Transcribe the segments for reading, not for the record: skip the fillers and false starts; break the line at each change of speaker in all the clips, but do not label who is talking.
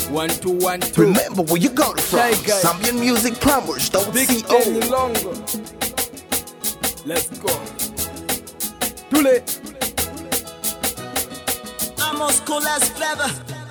1 2 1 2.
Remember where you got it from.
Shy guy.
Zambian Music Plumbers, don't
Big
see
Ten Longo. Let's go. Tule.
Amos Colas Clever.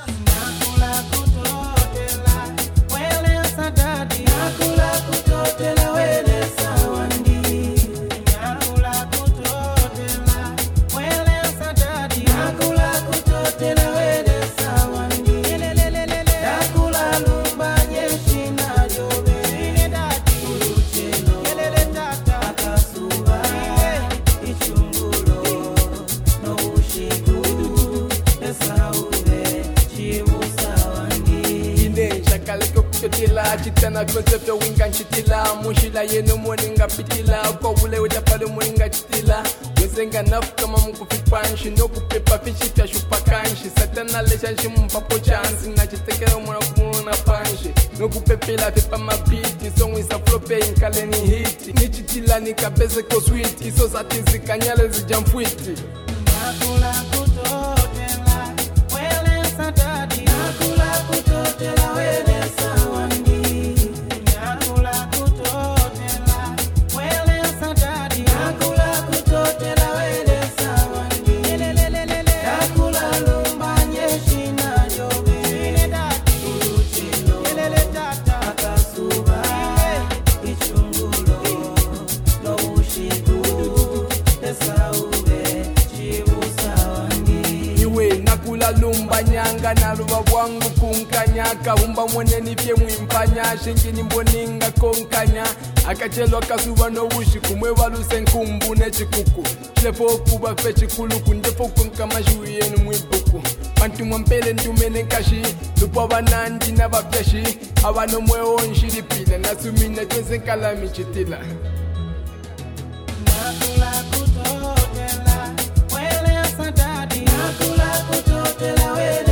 Chitana concept of wingan chitila mushila yenu moninga pitila kwa ule utapale moninga chitila wezenga nafu kama mkufipanshi no kupepa fishi pya shupakanshi satana lesha shimpapo chansi na chitekera mwana kumuna panshi no kupepela pepa mabiti song isa flope inkaleni hiti ni chitila ni kabeze ko sweet kiso satizi kanyale zijamfwiti nakula kutotela wele sadadi nakula kutotela wele nyanga naluva bwangu kunkanya kahumba mweneni pye mwimpanya shingini mboninga konkanya akachelo kasuba no wushi kumwe baluse nkumbu ne chikuku chilefo kuba fe chikulu kundepo kunkama juyenu mwibuku bantu mwampele ntumene kashi lupo banandi na babyashi abano mwewo nshiripile nasumine tweze kalami chitila nakula kutotela wele asadadi nakula kutotela wele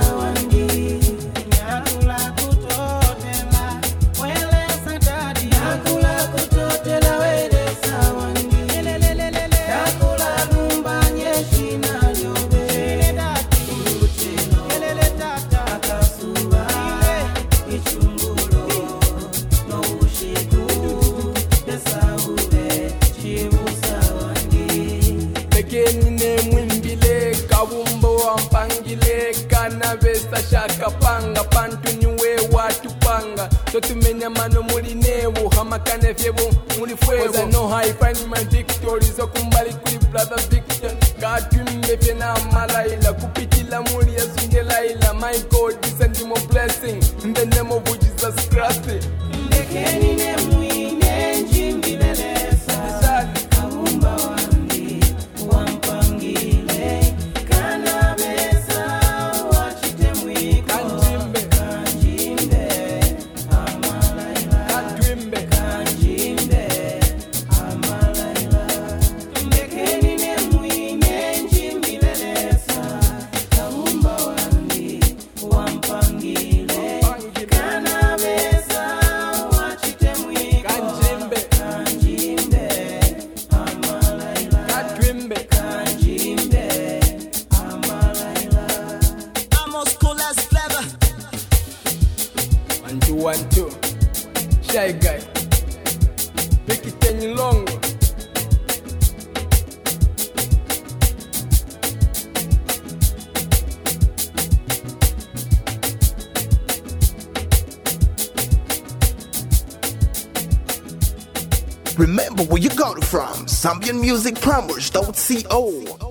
Vesta shaka panga pantu niwe watu panga totumenya mano muri nebu hamakane fyebo muri fwebo I know how I find my victory so kumbali kuli brother Victor katumbe pena malaila kupitila muri yazungela ila my God send more blessing in the name of Jesus Christ lekeni ne muine njimbilelesa kaumba wandi wampangile kana One, two, Shy Guy, Big Ten Longo.
Remember where you got it from. Zambian Music Plumbers, don't see